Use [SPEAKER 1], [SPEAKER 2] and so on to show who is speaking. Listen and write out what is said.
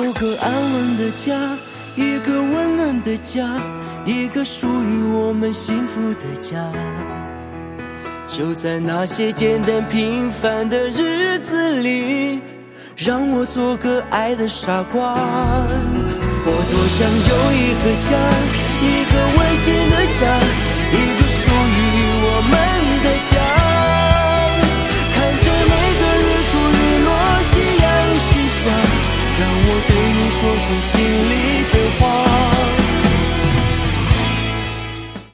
[SPEAKER 1] 有个安稳的家，一个温暖的家，一个属于我们幸福的家。就在那些简单平凡的日子里，让我做个爱的傻瓜。我多想有一个家，一个温馨的家，